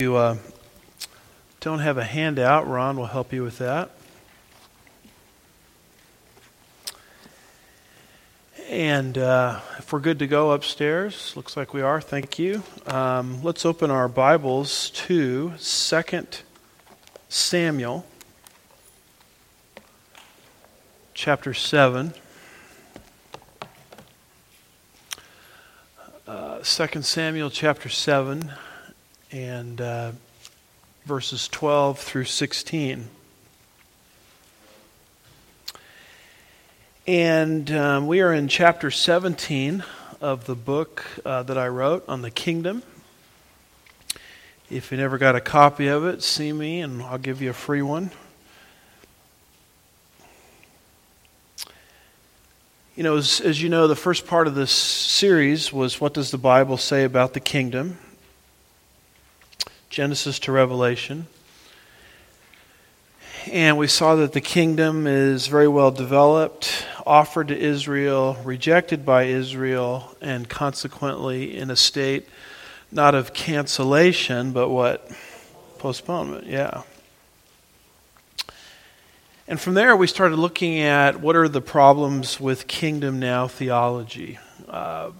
You don't have a handout, Ron will help you with that. And if we're good to go upstairs, looks like we are, thank you. Let's open our Bibles to 2 Samuel, chapter 7. 2 Samuel chapter 7 and verses 12 through 16. And we are in chapter 17 of the book that I wrote on the kingdom. If you never got a copy of it, see me and I'll give you a free one. You know, as you know, the first part of this series was what does the Bible say about the kingdom? Genesis to Revelation. And we saw that the kingdom is very well developed, offered to Israel, rejected by Israel, and consequently in a state not of cancellation, but what? Postponement, yeah. And from there we started looking at what are the problems with kingdom now theology. A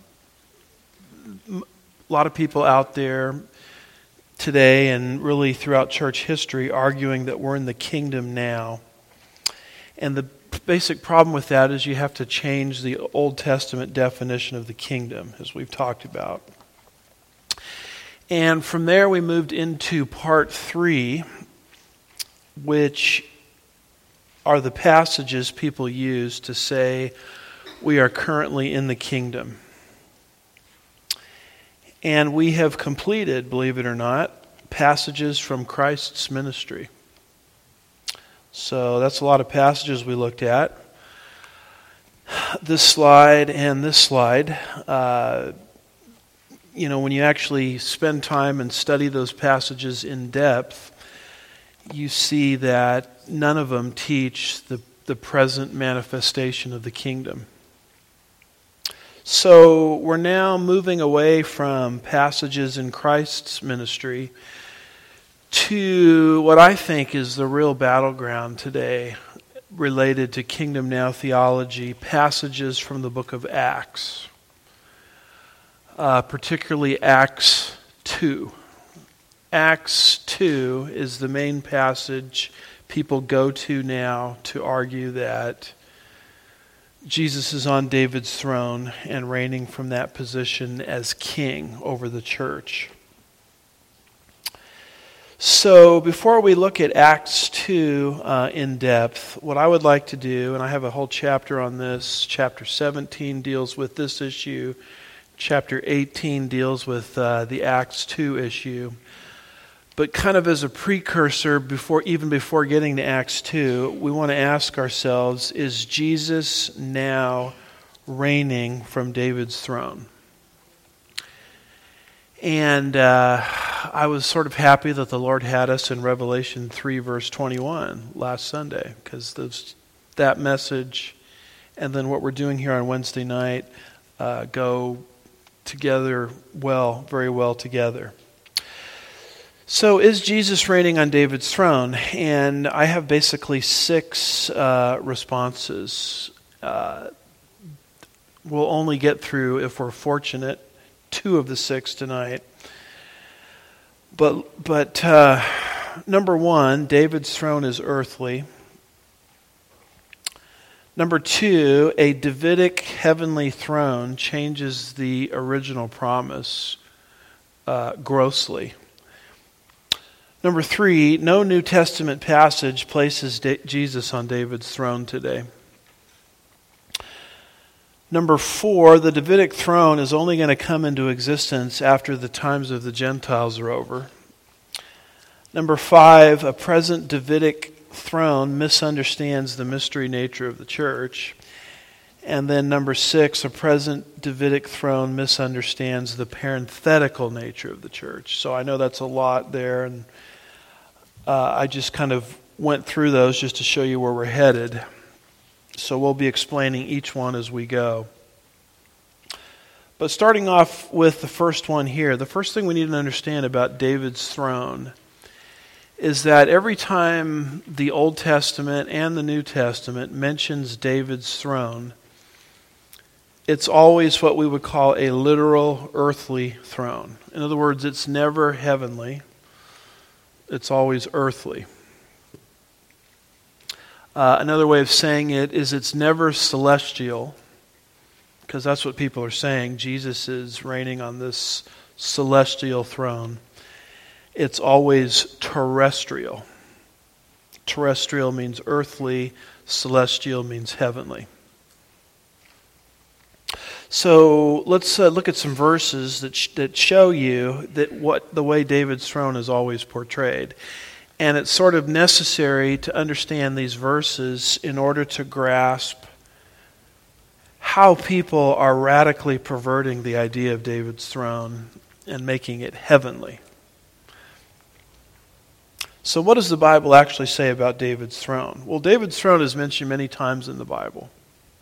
lot of people out there today and really throughout church history arguing that we're in the kingdom now. And the basic problem with that is you have to change the Old Testament definition of the kingdom, as we've talked about. And from there we moved into part 3, which are the passages people use to say we are currently in the kingdom. And we have completed, believe it or not, passages from Christ's ministry. So that's a lot of passages we looked at. This slide and this slide, when you actually spend time and study those passages in depth, you see that none of them teach the present manifestation of the kingdom. So we're now moving away from passages in Christ's ministry to what I think is the real battleground today related to kingdom now theology, passages from the book of Acts, particularly Acts 2. Acts 2 is the main passage people go to now to argue that Jesus is on David's throne and reigning from that position as king over the church. So before we look at Acts 2 in depth, what I would like to do, and I have a whole chapter on this, chapter 17 deals with this issue, chapter 18 deals with the Acts 2 issue. But kind of as a precursor, before getting to Acts 2, we want to ask ourselves, is Jesus now reigning from David's throne? And I was sort of happy that the Lord had us in Revelation 3, verse 21 last Sunday, because that message and then what we're doing here on Wednesday night go together well, very well together. So is Jesus reigning on David's throne? And I have basically 6 responses. We'll only get through, if we're fortunate, 2 of the 6 tonight. But number 1, David's throne is earthly. Number 2, a Davidic heavenly throne changes the original promise grossly. Number 3, no New Testament passage places Jesus on David's throne today. Number 4, the Davidic throne is only going to come into existence after the times of the Gentiles are over. Number 5, a present Davidic throne misunderstands the mystery nature of the church. And then number 6, a present Davidic throne misunderstands the parenthetical nature of the church. So I know that's a lot there, and I just kind of went through those just to show you where we're headed. So we'll be explaining each one as we go. But starting off with the first one here, the first thing we need to understand about David's throne is that every time the Old Testament and the New Testament mentions David's throne, it's always what we would call a literal earthly throne. In other words, it's never heavenly. It's always earthly. Another way of saying it is it's never celestial, because that's what people are saying. Jesus is reigning on this celestial throne. It's always terrestrial. Terrestrial means earthly, celestial means heavenly. So let's look at some verses that show you that what the way David's throne is always portrayed. And it's sort of necessary to understand these verses in order to grasp how people are radically perverting the idea of David's throne and making it heavenly. So what does the Bible actually say about David's throne? Well, David's throne is mentioned many times in the Bible.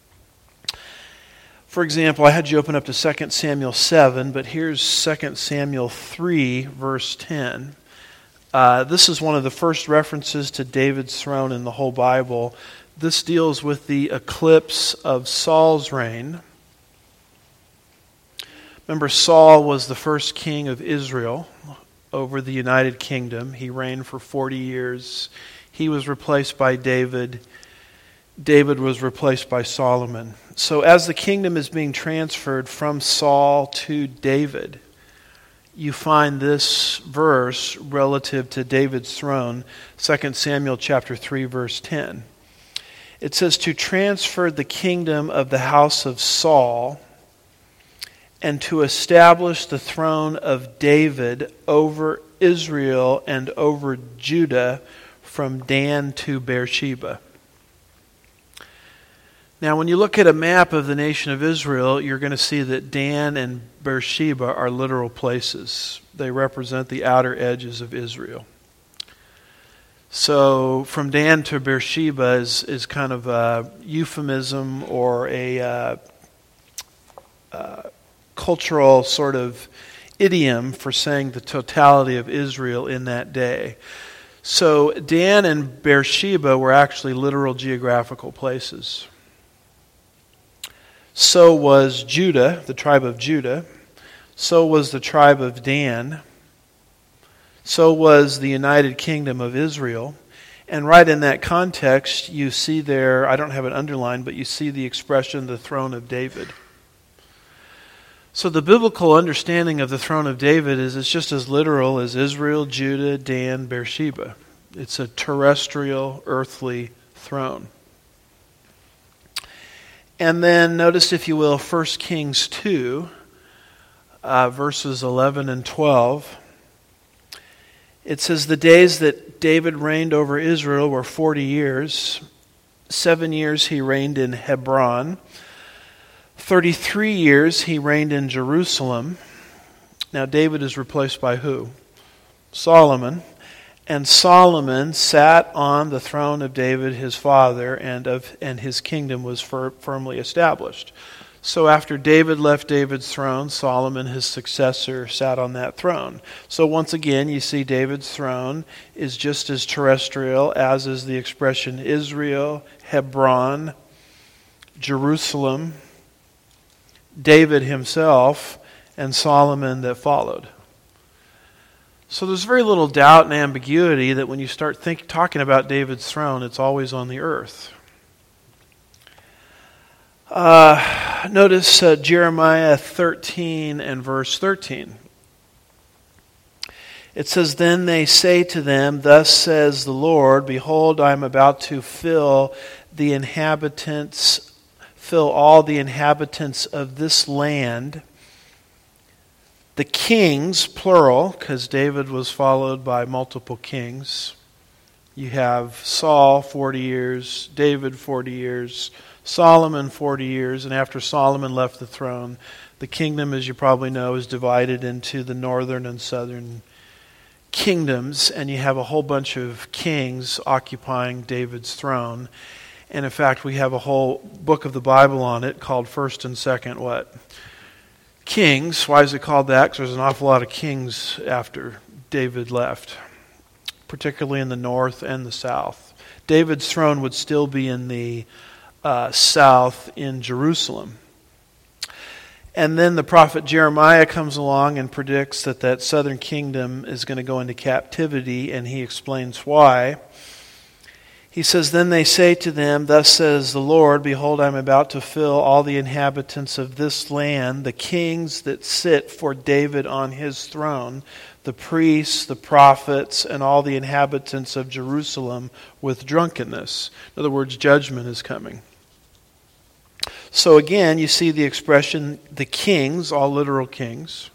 For example, I had you open up to 2 Samuel 7, but here's 2 Samuel 3, verse 10. This is one of the first references to David's throne in the whole Bible. This deals with the eclipse of Saul's reign. Remember, Saul was the first king of Israel over the United Kingdom. He reigned for 40 years. He was replaced by David. David was replaced by Solomon. So as the kingdom is being transferred from Saul to David, you find this verse relative to David's throne, 2 Samuel chapter 3, verse 10. It says, to transfer the kingdom of the house of Saul and to establish the throne of David over Israel and over Judah from Dan to Beersheba. Now, when you look at a map of the nation of Israel, you're going to see that Dan and Beersheba are literal places. They represent the outer edges of Israel. So, from Dan to Beersheba is kind of a euphemism or a cultural sort of idiom for saying the totality of Israel in that day. So, Dan and Beersheba were actually literal geographical places. So was Judah, the tribe of Judah. So was the tribe of Dan. So was the United Kingdom of Israel. And right in that context, you see there, I don't have it underlined, but you see the expression, the throne of David. So the biblical understanding of the throne of David is it's just as literal as Israel, Judah, Dan, Beersheba. It's a terrestrial, earthly throne. And then notice, if you will, 1 Kings 2, verses 11 and 12. It says, the days that David reigned over Israel were 40 years. 7 years he reigned in Hebron. 33 years he reigned in Jerusalem. Now David is replaced by who? Solomon. And Solomon sat on the throne of David his father, and his kingdom was firmly established. So after David left David's throne, Solomon, his successor, sat on that throne. So once again, you see David's throne is just as terrestrial as is the expression Israel, Hebron, Jerusalem, David himself, and Solomon that followed. So there's very little doubt and ambiguity that when you start talking about David's throne, it's always on the earth. Notice Jeremiah 13 and verse 13. It says, then they say to them, thus says the Lord, behold, I am about to fill all the inhabitants of this land. The kings, plural, because David was followed by multiple kings. You have Saul 40 years, David 40 years, Solomon 40 years, and after Solomon left the throne, the kingdom, as you probably know, is divided into the northern and southern kingdoms, and you have a whole bunch of kings occupying David's throne. And in fact, we have a whole book of the Bible on it called 1st and 2nd what? kings. Why is it called that? Because there's an awful lot of kings after David left, particularly in the north and the south. David's throne would still be in the south in Jerusalem. And then the prophet Jeremiah comes along and predicts that that southern kingdom is going to go into captivity, and he explains why. He says, "Then they say to them, Thus says the Lord, Behold, I am about to fill all the inhabitants of this land, the kings that sit for David on his throne, the priests, the prophets, and all the inhabitants of Jerusalem with drunkenness." In other words, judgment is coming. So again, you see the expression, the kings, all literal kings.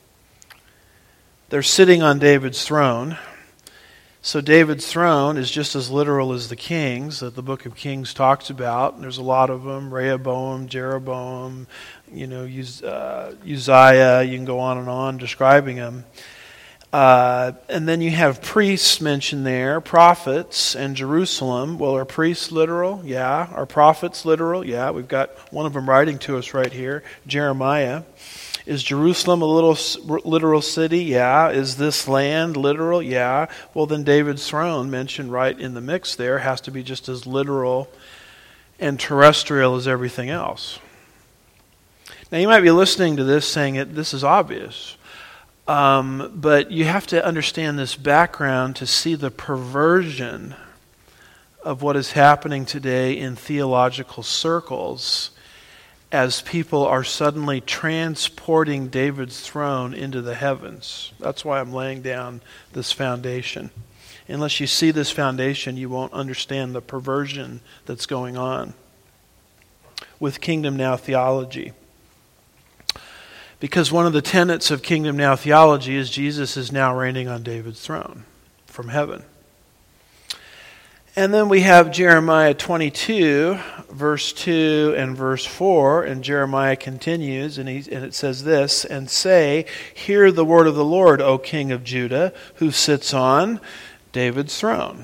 They're sitting on David's throne. So David's throne is just as literal as the kings that the book of Kings talks about. And there's a lot of them, Rehoboam, Jeroboam, Uzziah, you can go on describing them. And then you have priests mentioned there, prophets, and Jerusalem. Well, are priests literal? Yeah. Are prophets literal? Yeah. We've got one of them writing to us right here, Jeremiah. Is Jerusalem a literal city? Yeah. Is this land literal? Yeah. Well, then David's throne, mentioned right in the mix there, has to be just as literal and terrestrial as everything else. Now, you might be listening to this saying this is obvious. But you have to understand this background to see the perversion of what is happening today in theological circles as people are suddenly transporting David's throne into the heavens. That's why I'm laying down this foundation. Unless you see this foundation, you won't understand the perversion that's going on with Kingdom Now theology. Because one of the tenets of Kingdom Now theology is Jesus is now reigning on David's throne from heaven. And then we have Jeremiah 22, verse 2 and verse 4. And Jeremiah continues, and it says this, "And say, Hear the word of the Lord, O King of Judah, who sits on David's throne.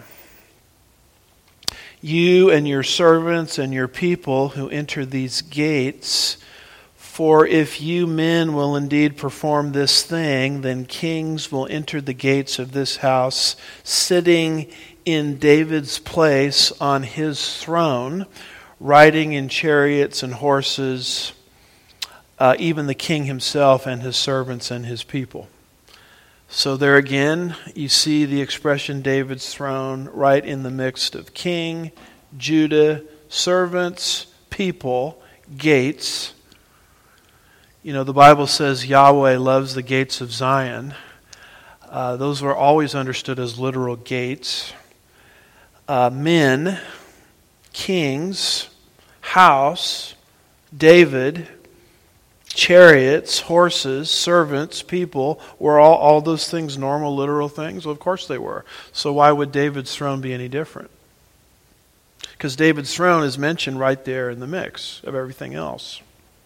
You and your servants and your people who enter these gates, for if you men will indeed perform this thing, then kings will enter the gates of this house, sitting in David's place on his throne, riding in chariots and horses, even the king himself and his servants and his people." So there again, you see the expression David's throne right in the midst of king, Judah, servants, people, gates. You know, the Bible says Yahweh loves the gates of Zion. Those were always understood as literal gates. Men, kings, house, David, chariots, horses, servants, people, were all those things normal, literal things? Well, of course they were. So why would David's throne be any different? Because David's throne is mentioned right there in the mix of everything else.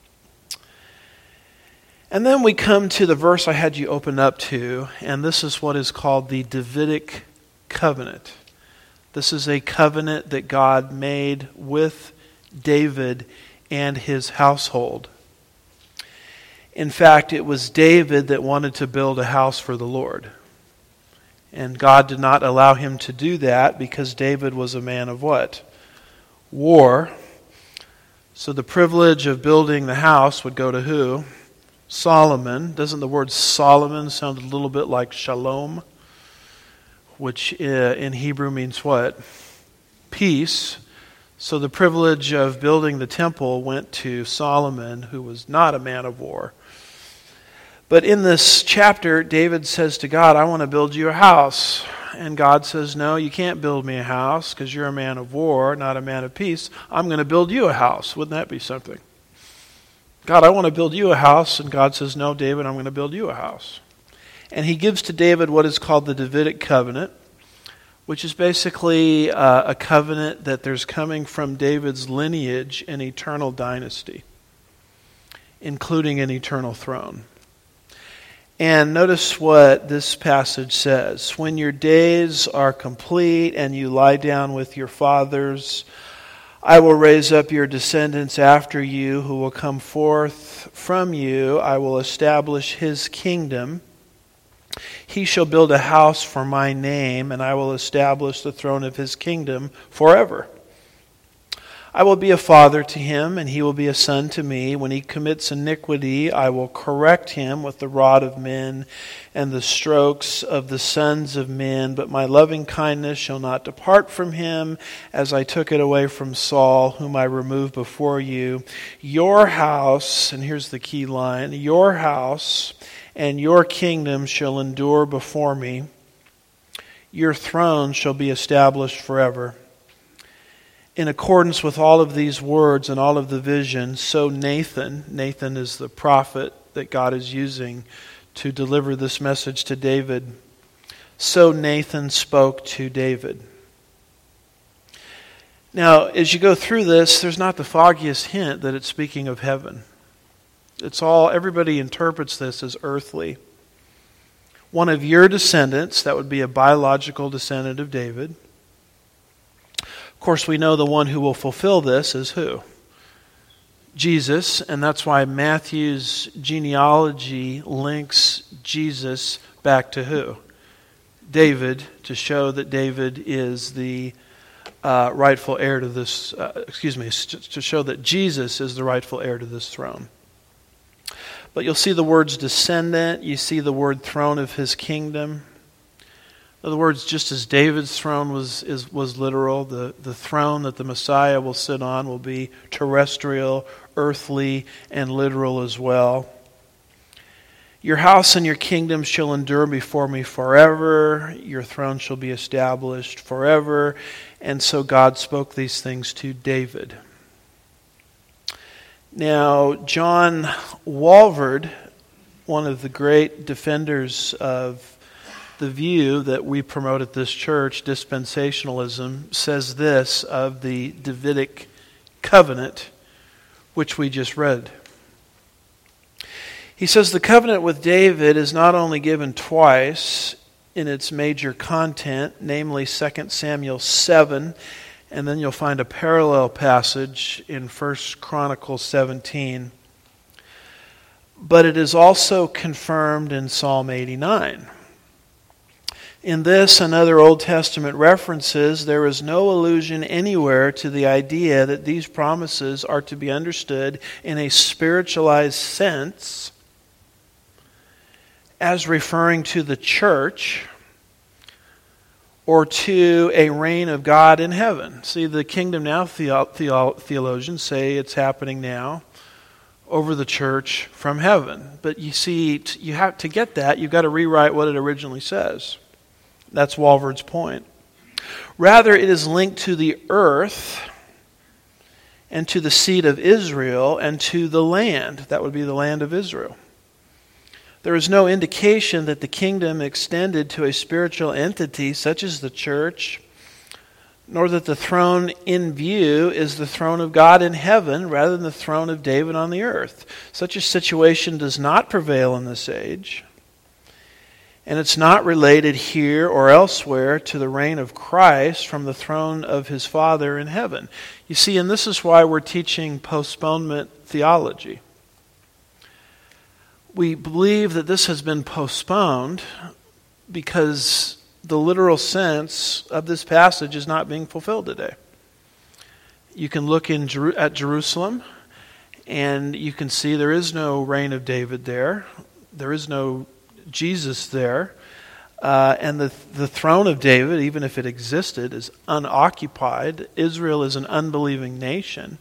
And then we come to the verse I had you open up to, and this is what is called the Davidic covenant. This is a covenant that God made with David and his household. In fact, it was David that wanted to build a house for the Lord. And God did not allow him to do that because David was a man of what? War. So the privilege of building the house would go to who? Solomon. Doesn't the word Solomon sound a little bit like shalom? Which in Hebrew means what? Peace. So the privilege of building the temple went to Solomon, who was not a man of war. But in this chapter, David says to God, I want to build you a house. And God says, no, you can't build me a house because you're a man of war, not a man of peace. I'm going to build you a house. Wouldn't that be something? God, I want to build you a house. And God says, no, David, I'm going to build you a house. And he gives to David what is called the Davidic covenant, which is basically a covenant that there's coming from David's lineage an eternal dynasty, including an eternal throne. And notice what this passage says. When your days are complete and you lie down with your fathers, I will raise up your descendants after you who will come forth from you. I will establish his kingdom. He shall build a house for my name, and I will establish the throne of his kingdom forever. I will be a father to him, and he will be a son to me. When he commits iniquity, I will correct him with the rod of men and the strokes of the sons of men. But my loving kindness shall not depart from him, as I took it away from Saul, whom I removed before you. Your house, and here's the key line, your house and your kingdom shall endure before me. Your throne shall be established forever. In accordance with all of these words and all of the visions, so Nathan is the prophet that God is using to deliver this message to David. So Nathan spoke to David. Now, as you go through this, there's not the foggiest hint that it's speaking of heaven. Everybody interprets this as earthly. One of your descendants, that would be a biological descendant of David. Of course, we know the one who will fulfill this is who? Jesus, and that's why Matthew's genealogy links Jesus back to who? David, to show that David is the rightful heir to this, to show that Jesus is the rightful heir to this throne. But you'll see the words descendant, you see the word throne of his kingdom. In other words, just as David's throne was literal, the throne that the Messiah will sit on will be terrestrial, earthly, and literal as well. Your house and your kingdom shall endure before me forever. Your throne shall be established forever. And so God spoke these things to David. Now, John Walvoord, one of the great defenders of the view that we promote at this church, dispensationalism, says this of the Davidic covenant, which we just read. He says the covenant with David is not only given twice in its major content, namely 2 Samuel 7, and then you'll find a parallel passage in 1 Chronicles 17, but it is also confirmed in Psalm 89. In this and other Old Testament references, there is no allusion anywhere to the idea that these promises are to be understood in a spiritualized sense as referring to the church or to a reign of God in heaven. See, the Kingdom Now theologians say it's happening now over the church from heaven. But you see, you have to get that, you've got to rewrite what it originally says. That's Walvoord's point. Rather, it is linked to the earth and to the seed of Israel and to the land. That would be the land of Israel. There is no indication that the kingdom extended to a spiritual entity such as the church, nor that the throne in view is the throne of God in heaven rather than the throne of David on the earth. Such a situation does not prevail in this age. And it's not related here or elsewhere to the reign of Christ from the throne of his Father in heaven. You see, and this is why we're teaching postponement theology. We believe that this has been postponed because the literal sense of this passage is not being fulfilled today. You can look at Jerusalem and you can see there is no reign of David there. There is no Jesus there, and the throne of David, even if it existed, is unoccupied. Israel is an unbelieving nation.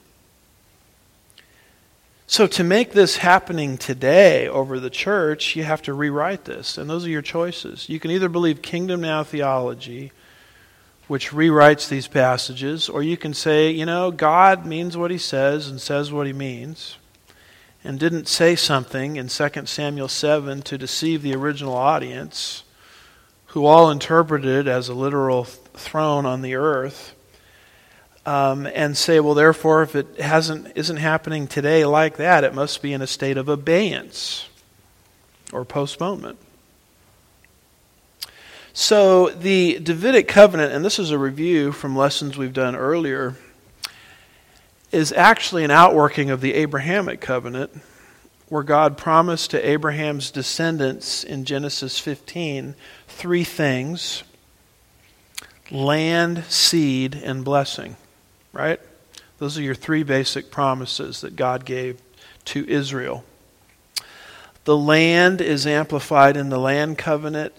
So to make this happening today over the church, you have to rewrite this, and those are your choices. You can either believe Kingdom Now theology, which rewrites these passages, or you can say, God means what he says and says what he means, and didn't say something in 2 Samuel 7 to deceive the original audience, who all interpreted it as a literal throne on the earth, and say, well, therefore, if it isn't happening today like that, it must be in a state of abeyance or postponement. So the Davidic covenant, and this is a review from lessons we've done earlier, is actually an outworking of the Abrahamic covenant, where God promised to Abraham's descendants in Genesis 15 three things: land, seed, and blessing. Right? Those are your three basic promises that God gave to Israel. The land is amplified in the land covenant,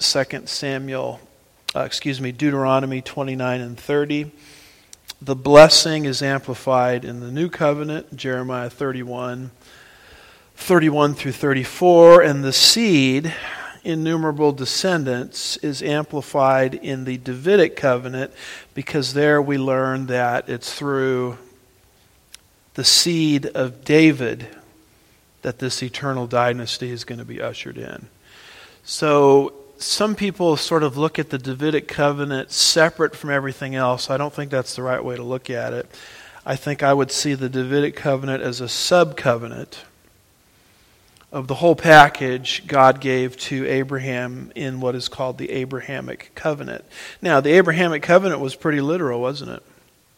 Deuteronomy 29 and 30. The blessing is amplified in the new covenant, Jeremiah 31 through 34. And the seed, innumerable descendants, is amplified in the Davidic covenant, because there we learn that it's through the seed of David that this eternal dynasty is going to be ushered in. So some people sort of look at the Davidic covenant separate from everything else. I don't think that's the right way to look at it. I think I would see the Davidic covenant as a sub-covenant of the whole package God gave to Abraham in what is called the Abrahamic covenant. Now, the Abrahamic covenant was pretty literal, wasn't it?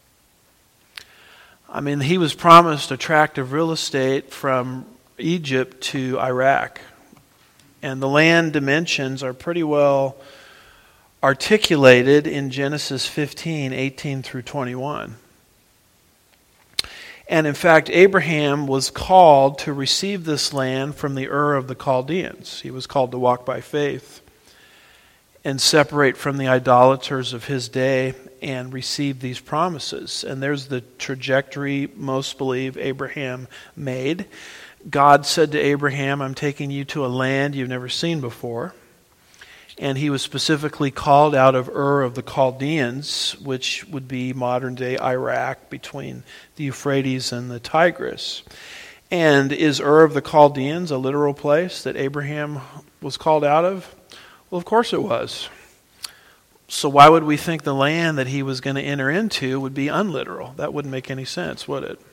I mean, he was promised a tract of real estate from Egypt to Iraq. And the land dimensions are pretty well articulated in Genesis 15, 18 through 21. And in fact, Abraham was called to receive this land from the Ur of the Chaldeans. He was called to walk by faith and separate from the idolaters of his day and receive these promises. And there's the trajectory most believe Abraham made. God said to Abraham, I'm taking you to a land you've never seen before. And he was specifically called out of Ur of the Chaldeans, which would be modern-day Iraq, between the Euphrates and the Tigris. And is Ur of the Chaldeans a literal place that Abraham was called out of? Well, of course it was. So why would we think the land that he was going to enter into would be unliteral? That wouldn't make any sense, would it?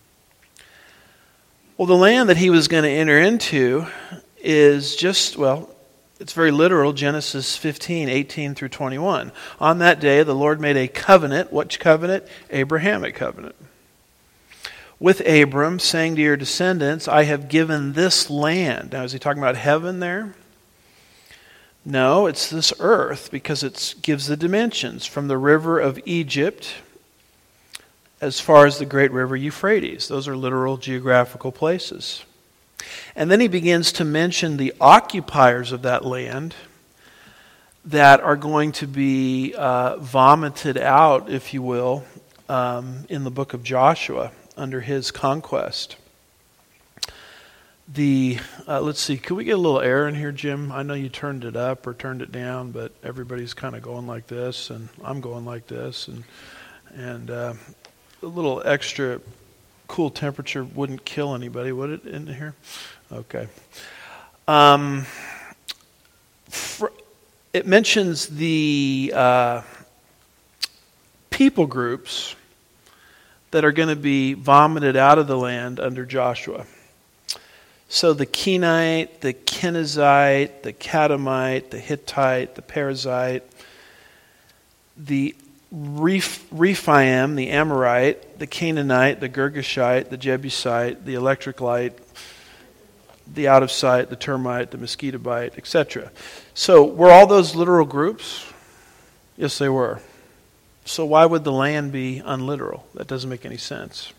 Well, the land that he was going to enter into is just, it's very literal, Genesis 15, 18 through 21. On that day, the Lord made a covenant. Which covenant? Abrahamic covenant. With Abram, saying to your descendants, I have given this land. Now, is he talking about heaven there? No, it's this earth, because it gives the dimensions from the river of Egypt as far as the great river Euphrates. Those are literal geographical places. And then he begins to mention the occupiers of that land that are going to be vomited out, if you will, in the book of Joshua under his conquest. Let's see, could we get a little air in here, Jim? I know you turned it up or turned it down, but everybody's kind of going like this, and I'm going like this, and a little extra cool temperature wouldn't kill anybody, would it, in here? Okay. It mentions the people groups that are going to be vomited out of the land under Joshua. So the Kenite, the Kenizzite, the Catamite, the Hittite, the Perizzite, the Rephaim, the Amorite, the Canaanite, the Girgashite, the Jebusite, the Electricite, the out of sight, the termite, the mosquitobite, etc. So were all those literal groups? Yes, they were. So why would the land be unliteral? That doesn't make any sense.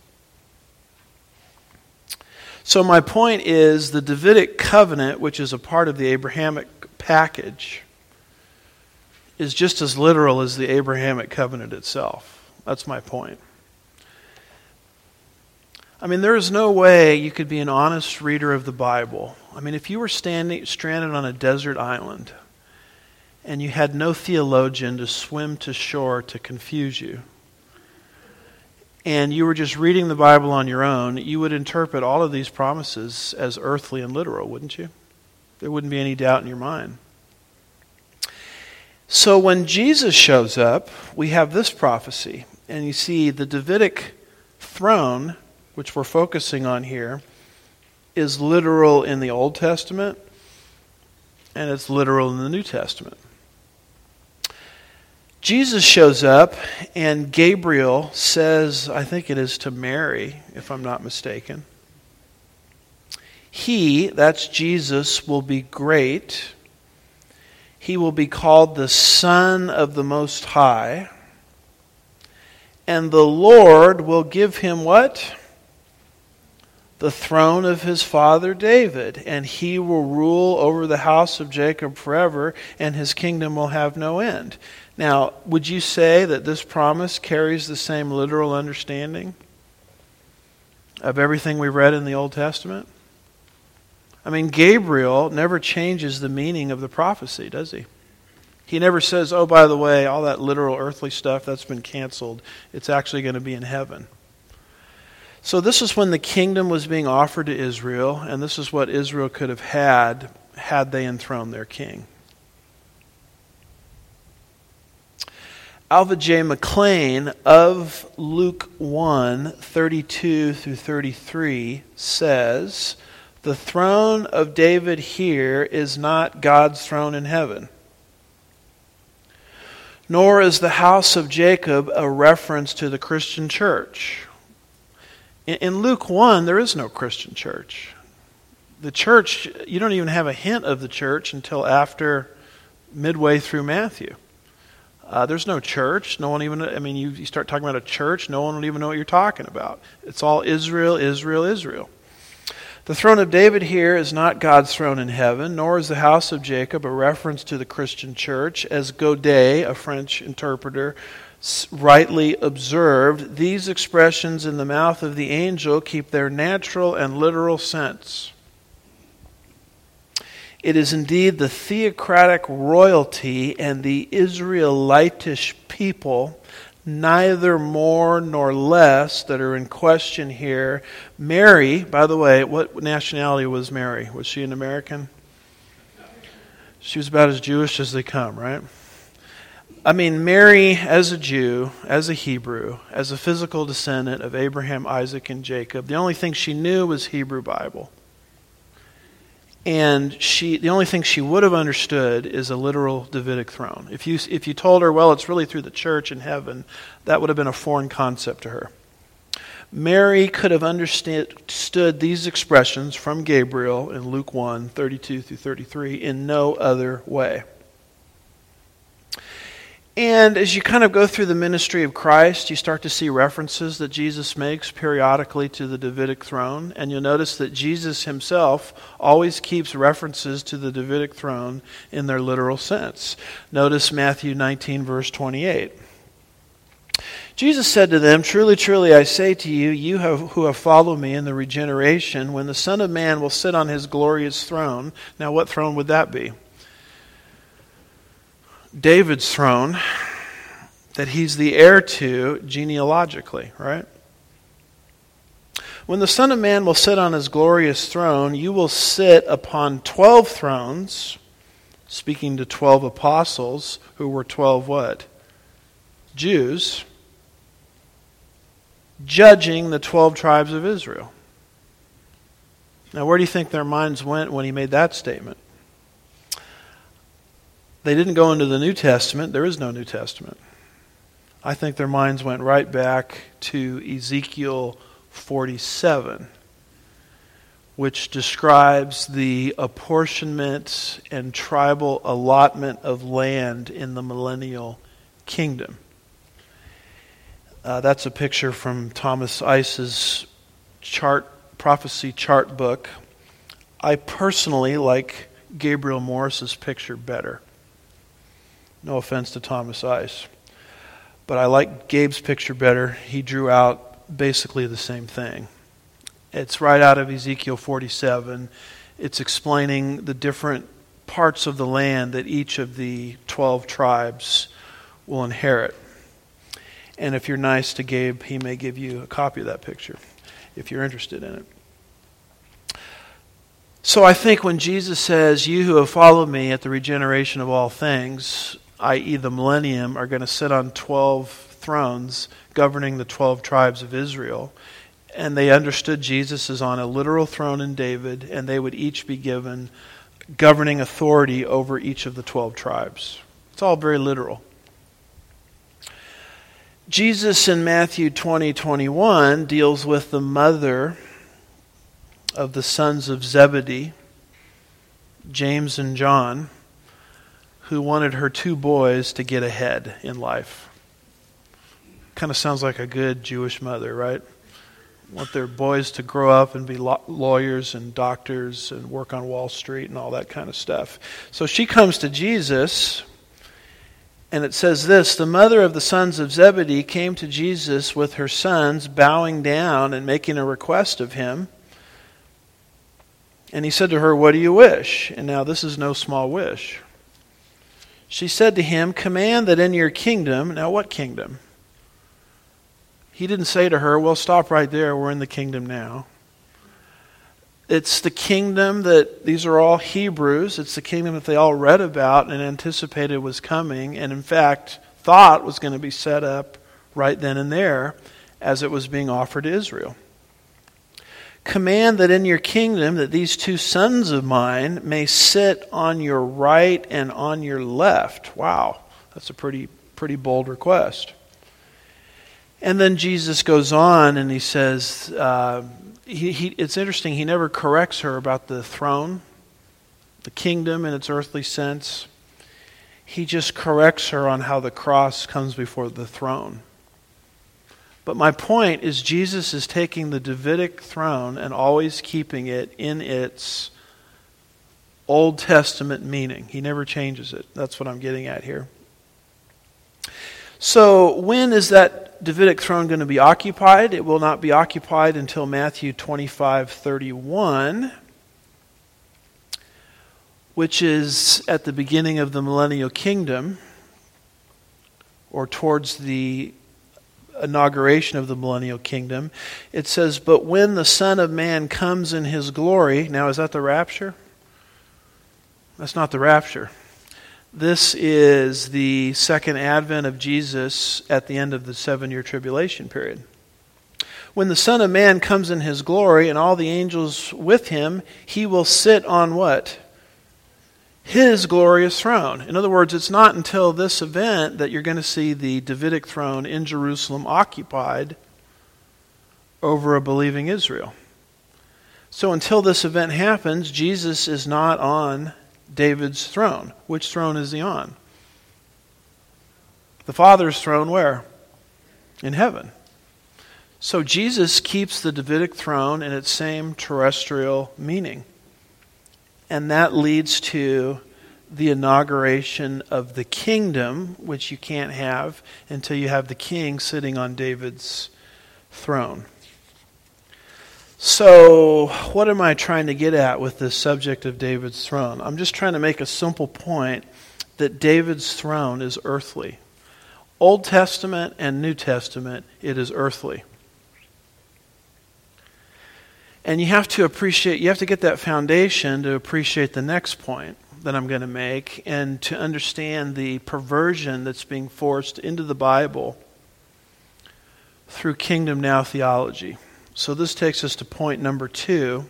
So my point is the Davidic covenant, which is a part of the Abrahamic package, is just as literal as the Abrahamic covenant itself. That's my point. I mean, there is no way you could be an honest reader of the Bible. I mean, if you were stranded on a desert island and you had no theologian to swim to shore to confuse you, and you were just reading the Bible on your own, you would interpret all of these promises as earthly and literal, wouldn't you? There wouldn't be any doubt in your mind. So when Jesus shows up, we have this prophecy. And you see the Davidic throne, which we're focusing on here, is literal in the Old Testament, and it's literal in the New Testament. Jesus shows up, and Gabriel says, I think it is to Mary, if I'm not mistaken, he, that's Jesus, will be great. He will be called the Son of the Most High. And the Lord will give him what? The throne of his father David. And he will rule over the house of Jacob forever, and his kingdom will have no end. Now, would you say that this promise carries the same literal understanding of everything we read in the Old Testament? I mean, Gabriel never changes the meaning of the prophecy, does he? He never says, oh, by the way, all that literal earthly stuff, that's been canceled. It's actually going to be in heaven. So this is when the kingdom was being offered to Israel, and this is what Israel could have had they enthroned their king. Alva J. McLean of Luke 1, 32 through 33 says, the throne of David here is not God's throne in heaven. Nor is the house of Jacob a reference to the Christian church. In Luke 1, there is no Christian church. The church, you don't even have a hint of the church until after midway through Matthew. There's no church. No one even, you start talking about a church, no one will even know what you're talking about. It's all Israel, Israel, Israel. The throne of David here is not God's throne in heaven, nor is the house of Jacob a reference to the Christian church. As Godet, a French interpreter, rightly observed, these expressions in the mouth of the angel keep their natural and literal sense. It is indeed the theocratic royalty and the Israelitish people, neither more nor less, that are in question here. Mary, by the way, what nationality was Mary? Was she an American? She was about as Jewish as they come, right? I mean, Mary as a Jew, as a Hebrew, as a physical descendant of Abraham, Isaac, and Jacob, the only thing she knew was Hebrew Bible. And the only thing she would have understood is a literal Davidic throne. If you told her, well, it's really through the church in heaven, that would have been a foreign concept to her. Mary could have understood these expressions from Gabriel in Luke 1, 32 through 33 in no other way. And as you kind of go through the ministry of Christ, you start to see references that Jesus makes periodically to the Davidic throne. And you'll notice that Jesus himself always keeps references to the Davidic throne in their literal sense. Notice Matthew 19, verse 28. Jesus said to them, truly, truly, I say to you, who have followed me in the regeneration, when the Son of Man will sit on his glorious throne. Now, what throne would that be? David's throne that he's the heir to genealogically, right? When the Son of Man will sit on his glorious throne, you will sit upon 12 thrones, speaking to 12 apostles, who were 12 what? Jews, judging the 12 tribes of Israel. Now, where do you think their minds went when he made that statement? They didn't go into the New Testament. There is no New Testament. I think their minds went right back to Ezekiel 47, which describes the apportionment and tribal allotment of land in the millennial kingdom. That's a picture from Thomas Ice's prophecy chart book. I personally like Gabriel Morris's picture better. No offense to Thomas Ice. But I like Gabe's picture better. He drew out basically the same thing. It's right out of Ezekiel 47. It's explaining the different parts of the land that each of the 12 tribes will inherit. And if you're nice to Gabe, he may give you a copy of that picture if you're interested in it. So I think when Jesus says, you who have followed me at the regeneration of all things, i.e. the millennium, are going to sit on 12 thrones governing the 12 tribes of Israel, and they understood Jesus is on a literal throne in David, and they would each be given governing authority over each of the 12 tribes. It's all very literal. Jesus in Matthew 20:21 deals with the mother of the sons of Zebedee, James and John, who wanted her two boys to get ahead in life. Kind of sounds like a good Jewish mother, right? Want their boys to grow up and be lawyers and doctors and work on Wall Street and all that kind of stuff. So she comes to Jesus, and it says this: the mother of the sons of Zebedee came to Jesus with her sons, bowing down and making a request of him. And he said to her, "What do you wish?" And now this is no small wish. She said to him, "Command that in your kingdom..." Now what kingdom? He didn't say to her, "Well, stop right there, we're in the kingdom now." It's the kingdom that, these are all Hebrews, it's the kingdom that they all read about and anticipated was coming, and in fact thought was going to be set up right then and there as it was being offered to Israel. Command that in your kingdom that these two sons of mine may sit on your right and on your left. Wow, that's a pretty bold request. And then Jesus goes on and he says, it's interesting, he never corrects her about the throne, the kingdom in its earthly sense. He just corrects her on how the cross comes before the throne. But my point is, Jesus is taking the Davidic throne and always keeping it in its Old Testament meaning. He never changes it. That's what I'm getting at here. So when is that Davidic throne going to be occupied? It will not be occupied until Matthew 25:31, which is at the beginning of the millennial kingdom, or towards the inauguration of the millennial kingdom. It says, "But when the Son of Man comes in his glory..." Now, is that the rapture? That's not the rapture. This is the second advent of Jesus at the end of the 7-year tribulation period. "When the Son of Man comes in his glory and all the angels with him, he will sit on" what? His glorious throne. In other words, it's not until this event that you're going to see the Davidic throne in Jerusalem occupied over a believing Israel. So until this event happens, Jesus is not on David's throne. Which throne is he on? The Father's throne where? In heaven. So Jesus keeps the Davidic throne in its same terrestrial meaning. And that leads to the inauguration of the kingdom, which you can't have until you have the king sitting on David's throne. So, what am I trying to get at with this subject of David's throne? I'm just trying to make a simple point that David's throne is earthly. Old Testament and New Testament, it is earthly. And you have to get that foundation to appreciate the next point that I'm going to make, and to understand the perversion that's being forced into the Bible through Kingdom Now theology. So this takes us to point number 2.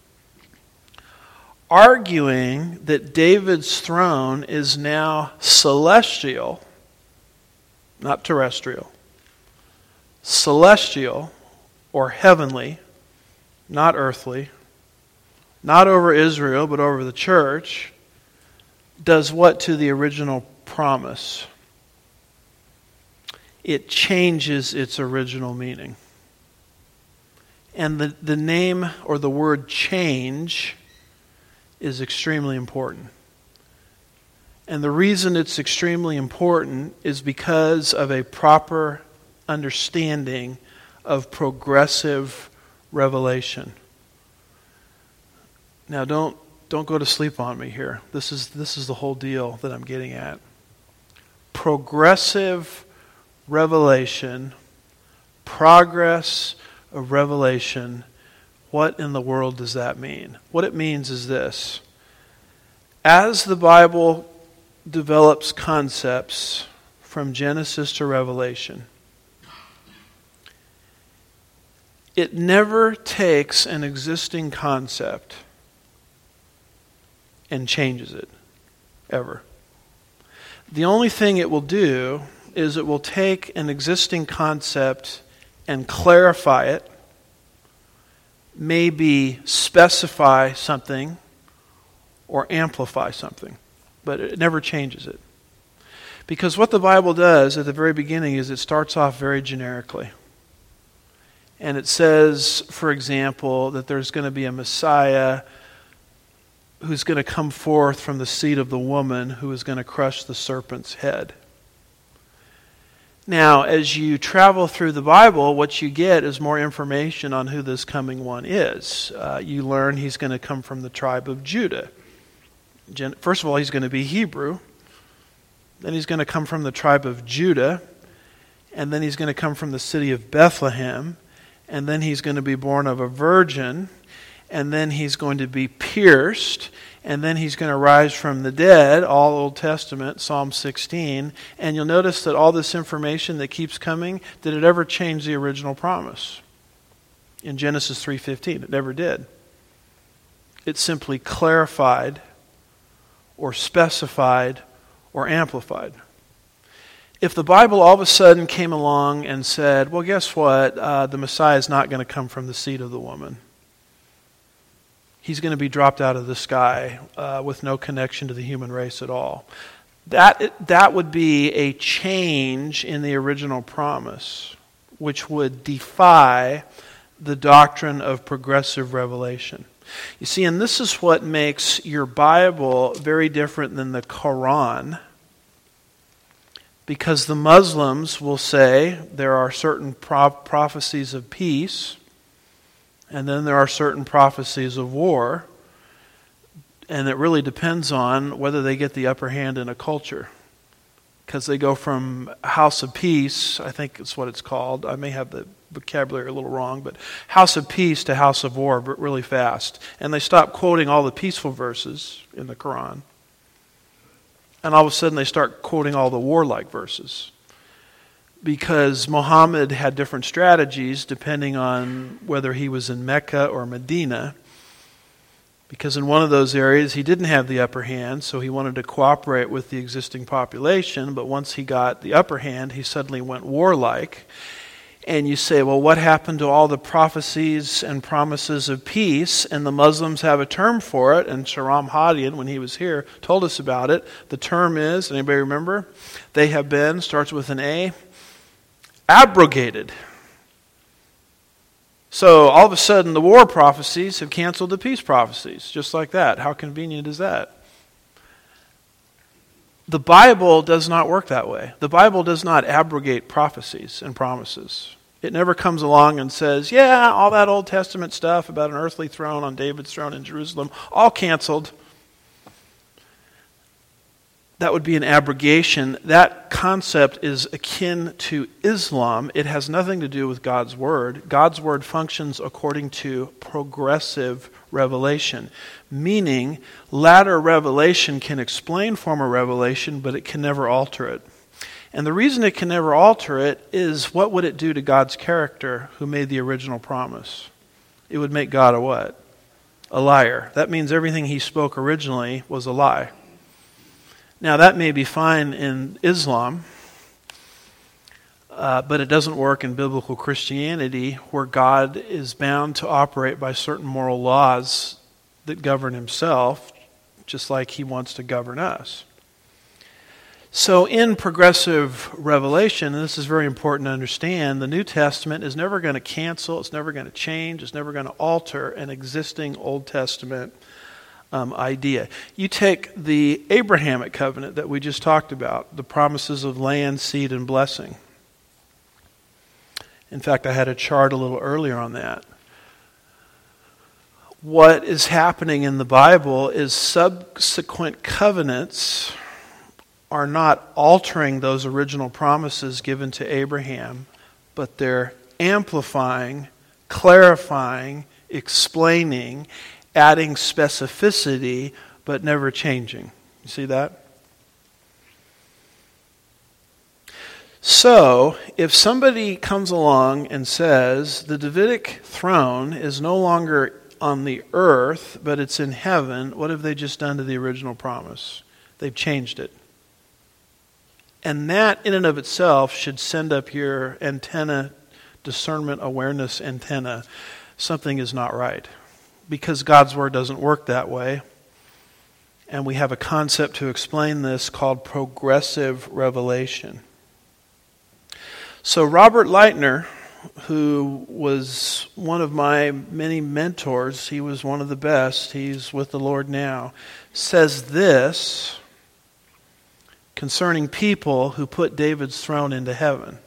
Arguing that David's throne is now celestial, not terrestrial, celestial or heavenly, not earthly, not over Israel, but over the church, does what to the original promise? It changes its original meaning. And the name or the word change is extremely important. And the reason it's extremely important is because of a proper understanding of progressive revelation. Now don't go to sleep on me here. This is the whole deal that I'm getting at. Progressive revelation, progress of revelation. What in the world does that mean? What it means is this: as the Bible develops concepts from Genesis to Revelation, it never takes an existing concept and changes it, ever. The only thing it will do, is it will take an existing concept and clarify it, maybe specify something or amplify something, but it never changes it. Because what the Bible does at the very beginning is it starts off very generically. And it says, for example, that there's going to be a Messiah who's going to come forth from the seed of the woman who is going to crush the serpent's head. Now, as you travel through the Bible, what you get is more information on who this coming one is. You learn he's going to come from the tribe of Judah. First of all, he's going to be Hebrew. Then he's going to come from the tribe of Judah. And then he's going to come from the city of Bethlehem. And then he's going to be born of a virgin. And then he's going to be pierced. And then he's going to rise from the dead, all Old Testament, Psalm 16. And you'll notice that all this information that keeps coming, did it ever change the original promise? In Genesis 3:15, it never did. It simply clarified or specified or amplified. If the Bible all of a sudden came along and said, well, guess what? The Messiah is not going to come from the seed of the woman. He's going to be dropped out of the sky with no connection to the human race at all. That would be a change in the original promise, which would defy the doctrine of progressive revelation. You see, and this is what makes your Bible very different than the Quran, because the Muslims will say there are certain prophecies of peace, and then there are certain prophecies of war, and it really depends on whether they get the upper hand in a culture. Because they go from house of peace, I think it's what it's called. I may have the vocabulary a little wrong, but house of peace to house of war really fast. And they stop quoting all the peaceful verses in the Quran. And all of a sudden they start quoting all the warlike verses. Because Muhammad had different strategies depending on whether he was in Mecca or Medina. Because in one of those areas he didn't have the upper hand, so he wanted to cooperate with the existing population. But once he got the upper hand, he suddenly went warlike. And you say, well, what happened to all the prophecies and promises of peace? And the Muslims have a term for it. And Shahram Hadian, when he was here, told us about it. The term is, anybody remember? They have been, starts with an A, abrogated. So all of a sudden the war prophecies have canceled the peace prophecies, just like that. How convenient is that? The Bible does not work that way. The Bible does not abrogate prophecies and promises. It never comes along and says, yeah, all that Old Testament stuff about an earthly throne on David's throne in Jerusalem, all canceled. That would be an abrogation. That concept is akin to Islam. It has nothing to do with God's Word. God's Word functions according to progressive revelation, meaning latter revelation can explain former revelation, but it can never alter it. And the reason it can never alter it is, what would it do to God's character who made the original promise? It would make God a what? A liar. That means everything he spoke originally was a lie. Now, that may be fine in Islam, but it doesn't work in biblical Christianity, where God is bound to operate by certain moral laws that govern himself, just like he wants to govern us. So in progressive revelation, and this is very important to understand, the New Testament is never going to cancel, it's never going to change, it's never going to alter an existing Old Testament idea. You take the Abrahamic covenant that we just talked about, the promises of land, seed, and blessing. In fact, I had a chart a little earlier on that. What is happening in the Bible is subsequent covenants are not altering those original promises given to Abraham, but they're amplifying, clarifying, explaining, adding specificity, but never changing. You see that? So, if somebody comes along and says the Davidic throne is no longer on the earth, but it's in heaven, what have they just done to the original promise? They've changed it. And that in and of itself should send up your antenna, discernment, awareness antenna. Something is not right. Because God's Word doesn't work that way. And we have a concept to explain this called progressive revelation. So Robert Lightner, who was one of my many mentors, he was one of the best, he's with the Lord now, says this concerning people who put David's throne into heaven.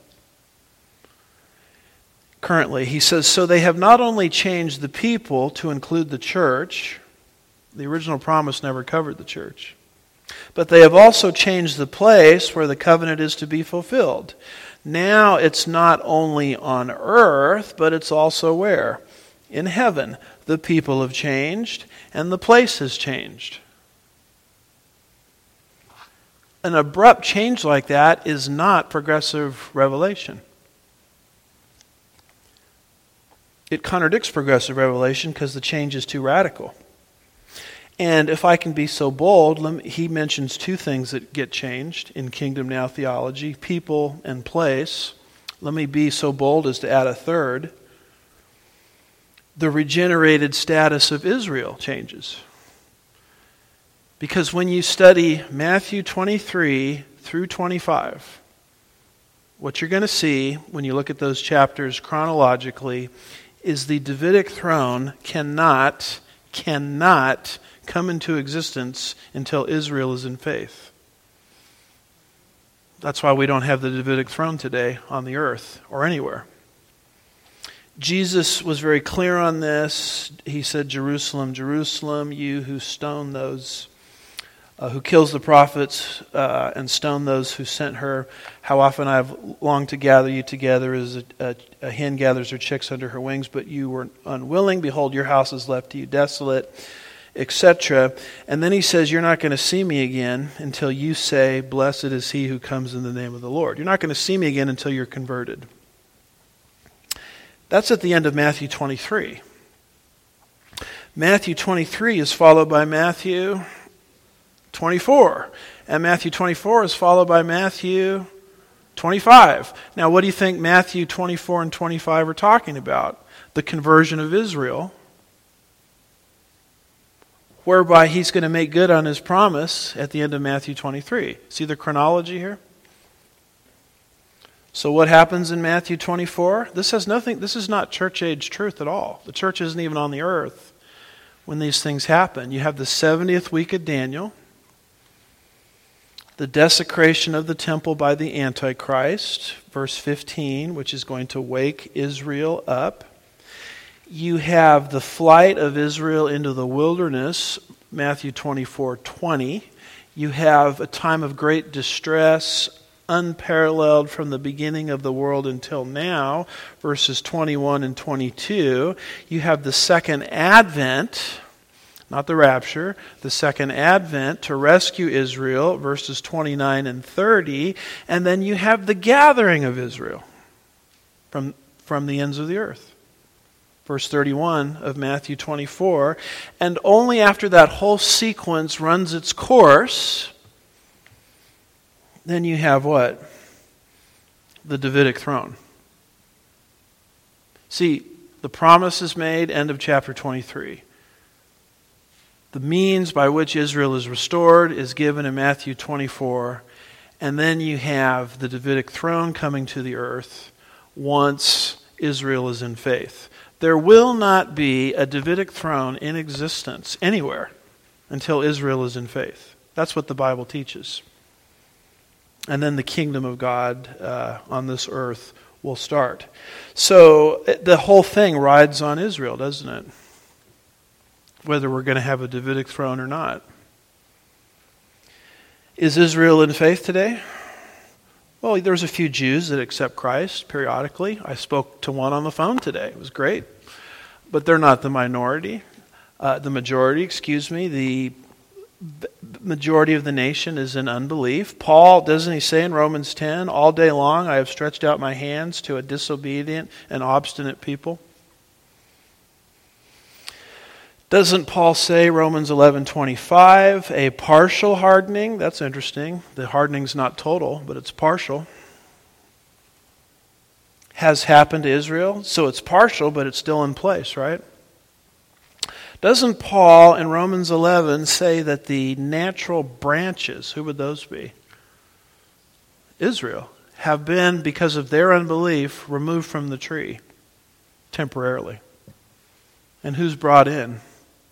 Currently, he says, so they have not only changed the people to include the church, the original promise never covered the church, but they have also changed the place where the covenant is to be fulfilled. Now it's not only on earth, but it's also where? In heaven. The people have changed, and the place has changed. An abrupt change like that is not progressive revelation. It contradicts progressive revelation because the change is too radical. And if I can be so bold, he mentions two things that get changed in Kingdom Now theology, people and place. Let me be so bold as to add a third. The regenerated status of Israel changes. Because when you study Matthew 23 through 25, what you're going to see when you look at those chapters chronologically is the Davidic throne cannot come into existence until Israel is in faith. That's why we don't have the Davidic throne today on the earth or anywhere. Jesus was very clear on this. He said, Jerusalem, Jerusalem, you who stone those, who kills the prophets and stone those who sent her. How often I have longed to gather you together as a hen gathers her chicks under her wings, but you were unwilling. Behold, your house is left to you desolate, etc. And then he says, you're not going to see me again until you say, blessed is he who comes in the name of the Lord. You're not going to see me again until you're converted. That's at the end of Matthew 23. Matthew 23 is followed by Matthew 24. And Matthew 24 is followed by Matthew 25. Now, what do you think Matthew 24 and 25 are talking about? The conversion of Israel, whereby he's going to make good on his promise at the end of Matthew 23. See the chronology here? So what happens in Matthew 24? This is not church age truth at all. The church isn't even on the earth when these things happen. You have the 70th week of Daniel, the desecration of the temple by the Antichrist, verse 15, which is going to wake Israel up. You have the flight of Israel into the wilderness, Matthew 24:20. You have a time of great distress, unparalleled from the beginning of the world until now, verses 21 and 22. You have the second advent, not the rapture, the second advent to rescue Israel, verses 29 and 30. And then you have the gathering of Israel from the ends of the earth. Verse 31 of Matthew 24. And only after that whole sequence runs its course, then you have what? The Davidic throne. See, the promise is made, end of chapter 23. The means by which Israel is restored is given in Matthew 24. And then you have the Davidic throne coming to the earth once Israel is in faith. There will not be a Davidic throne in existence anywhere until Israel is in faith. That's what the Bible teaches. And then the kingdom of God on this earth will start. So the whole thing rides on Israel, doesn't it? Whether we're going to have a Davidic throne or not. Is Israel in faith today? Well, there's a few Jews that accept Christ periodically. I spoke to one on the phone today. It was great. But they're not the minority. The majority, The majority of the nation is in unbelief. Paul, doesn't he say in Romans 10, all day long I have stretched out my hands to a disobedient and obstinate people? Doesn't Paul say, Romans 11:25, a partial hardening? That's interesting. The hardening's not total, but it's partial. Has happened to Israel, so it's partial, but it's still in place, right? Doesn't Paul in Romans 11 say that the natural branches, who would those be? Israel, have been, because of their unbelief, removed from the tree temporarily. And who's brought in?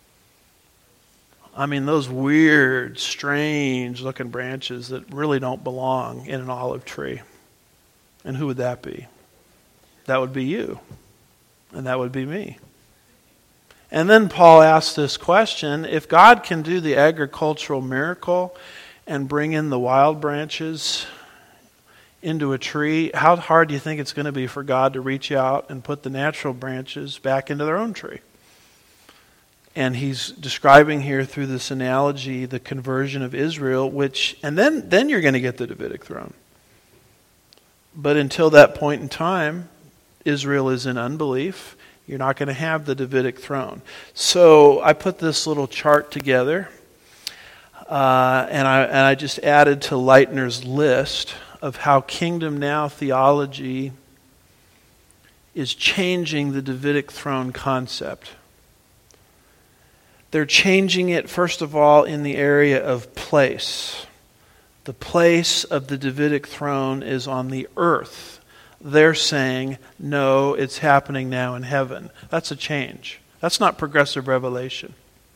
I mean, those weird, strange-looking branches that really don't belong in an olive tree. And who would that be? That would be you. And that would be me. And then Paul asks this question, if God can do the agricultural miracle and bring in the wild branches into a tree, how hard do you think it's going to be for God to reach out and put the natural branches back into their own tree? And he's describing here through this analogy the conversion of Israel, and then you're going to get the Davidic throne. But until that point in time, Israel is in unbelief. You're not going to have the Davidic throne. So I put this little chart together, and I just added to Leitner's list of how Kingdom Now theology is changing the Davidic throne concept. They're changing it, first of all, in the area of place. The place of the Davidic throne is on the earth. They're saying, no, it's happening now in heaven. That's a change. That's not progressive revelation.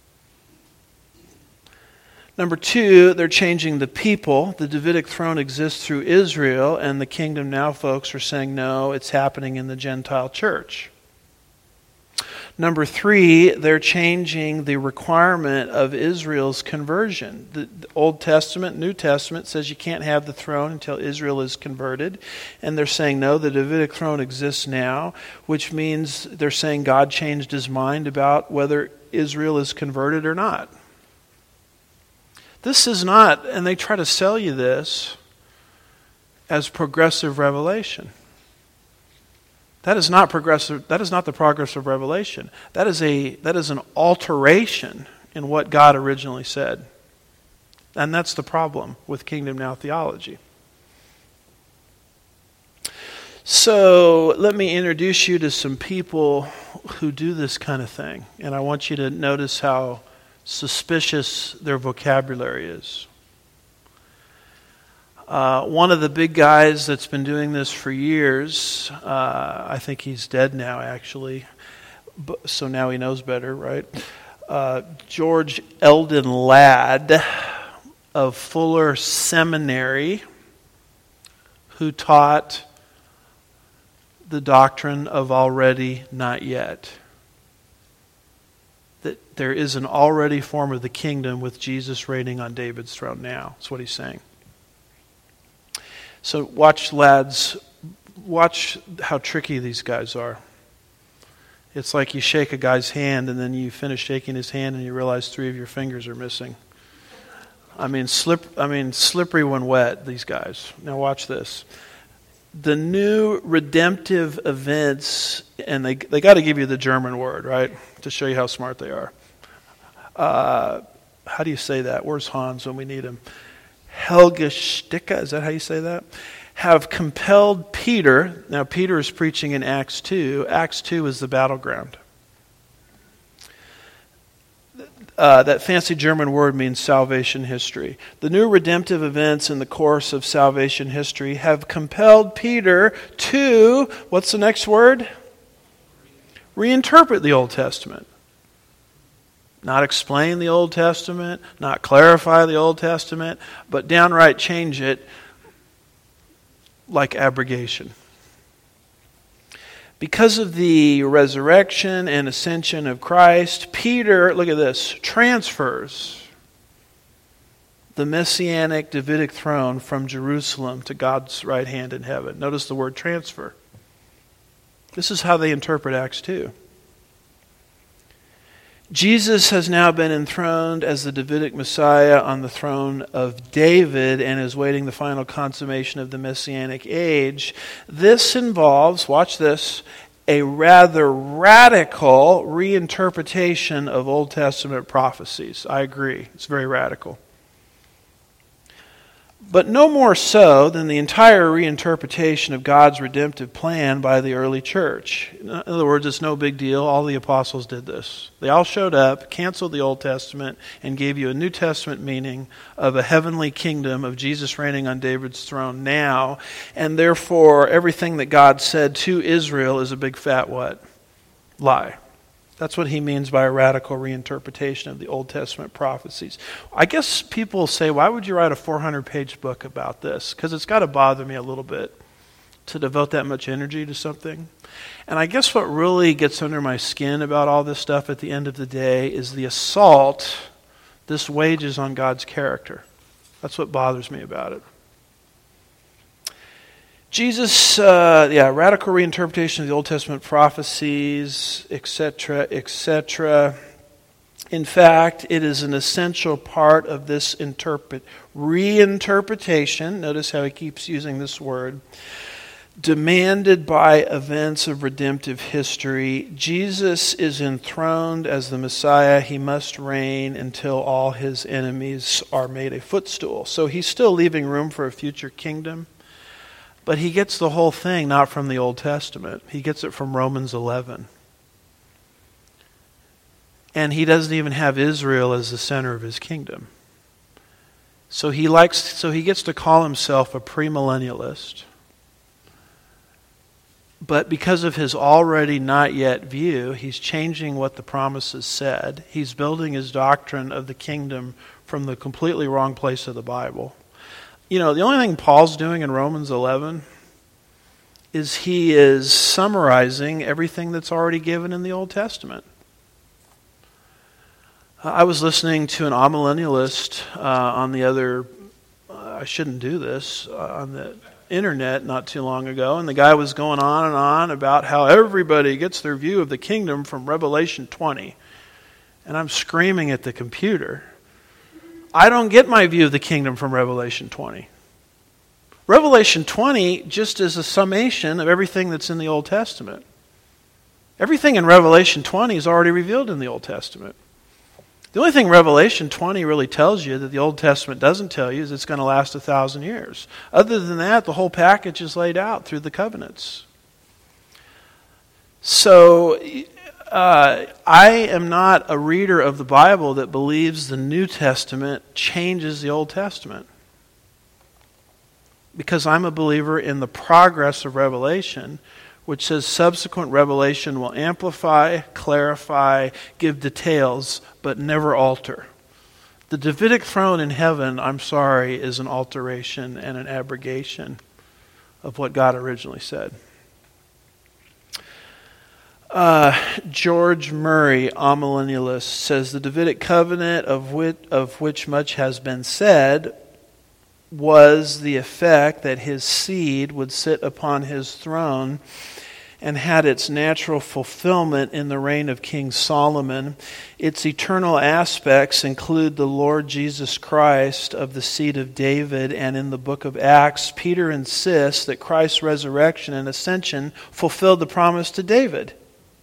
Number two, they're changing the people. The Davidic throne exists through Israel, and the Kingdom Now folks are saying, no, it's happening in the Gentile church. Number three, they're changing the requirement of Israel's conversion. The Old Testament, New Testament says you can't have the throne until Israel is converted. And they're saying, no, the Davidic throne exists now, which means they're saying God changed his mind about whether Israel is converted or not. This is not, and they try to sell you this as progressive revelation. That is not progressive. That is not the progress of revelation. That is an alteration in what God originally said. And that's the problem with Kingdom Now theology. So let me introduce you to some people who do this kind of thing. And I want you to notice how suspicious their vocabulary is. One of the big guys that's been doing this for years, I think he's dead now actually, so now he knows better, right? George Eldon Ladd of Fuller Seminary, who taught the doctrine of already, not yet. That there is an already form of the kingdom with Jesus reigning on David's throne now. That's what he's saying. So watch how tricky these guys are. It's like you shake a guy's hand and then you finish shaking his hand and you realize 3 of your fingers are missing. I mean slippery when wet, these guys. Now watch this. The new redemptive events, and they got to give you the German word, right, to show you how smart they are. How do you say that? Where's Hans when we need him? Helge Sticke, is that how you say that? Have compelled Peter. Now Peter is preaching in Acts 2. Acts 2 is the battleground. That fancy German word means salvation history. The new redemptive events in the course of salvation history have compelled Peter to, what's the next word? Reinterpret the Old Testament. Not explain the Old Testament, not clarify the Old Testament, but downright change it like abrogation. Because of the resurrection and ascension of Christ, Peter, look at this, transfers the messianic Davidic throne from Jerusalem to God's right hand in heaven. Notice the word transfer. This is how they interpret Acts 2. Jesus has now been enthroned as the Davidic Messiah on the throne of David and is waiting the final consummation of the Messianic age. This involves, watch this, a rather radical reinterpretation of Old Testament prophecies. I agree. It's very radical. But no more so than the entire reinterpretation of God's redemptive plan by the early church. In other words, it's no big deal. All the apostles did this. They all showed up, canceled the Old Testament, and gave you a New Testament meaning of a heavenly kingdom of Jesus reigning on David's throne now. And therefore, everything that God said to Israel is a big fat what? Lie. That's what he means by a radical reinterpretation of the Old Testament prophecies. I guess people say, why would you write a 400-page book about this? Because it's got to bother me a little bit to devote that much energy to something. And I guess what really gets under my skin about all this stuff at the end of the day is the assault this wages on God's character. That's what bothers me about it. Jesus, radical reinterpretation of the Old Testament prophecies, etc., etc. In fact, it is an essential part of this reinterpretation. Notice how he keeps using this word. Demanded by events of redemptive history. Jesus is enthroned as the Messiah. He must reign until all his enemies are made a footstool. So he's still leaving room for a future kingdom. But he gets the whole thing not from the Old Testament. He gets it from Romans 11. And he doesn't even have Israel as the center of his kingdom. So he gets to call himself a premillennialist. But because of his already not yet view, he's changing what the promises said. He's building his doctrine of the kingdom from the completely wrong place of the Bible. You know, the only thing Paul's doing in Romans 11 is he is summarizing everything that's already given in the Old Testament. I was listening to an amillennialist on the internet not too long ago, and the guy was going on and on about how everybody gets their view of the kingdom from Revelation 20. And I'm screaming at the computer. I don't get my view of the kingdom from Revelation 20. Revelation 20 just is a summation of everything that's in the Old Testament. Everything in Revelation 20 is already revealed in the Old Testament. The only thing Revelation 20 really tells you that the Old Testament doesn't tell you is it's going to last 1,000 years. Other than that, the whole package is laid out through the covenants. So I am not a reader of the Bible that believes the New Testament changes the Old Testament. Because I'm a believer in the progress of Revelation, which says subsequent revelation will amplify, clarify, give details, but never alter. The Davidic throne in heaven, I'm sorry, is an alteration and an abrogation of what God originally said. George Murray, amillennialist, says the Davidic covenant of which much has been said was the effect that his seed would sit upon his throne and had its natural fulfillment in the reign of King Solomon. Its eternal aspects include the Lord Jesus Christ of the seed of David, and in the book of Acts, Peter insists that Christ's resurrection and ascension fulfilled the promise to David,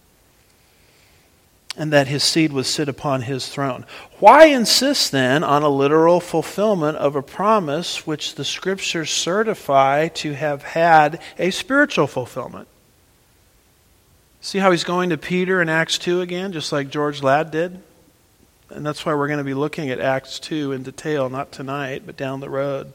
and that his seed would sit upon his throne. Why insist then on a literal fulfillment of a promise which the Scriptures certify to have had a spiritual fulfillment? See how he's going to Peter in Acts 2 again, just like George Ladd did? And that's why we're going to be looking at Acts 2 in detail, not tonight, but down the road.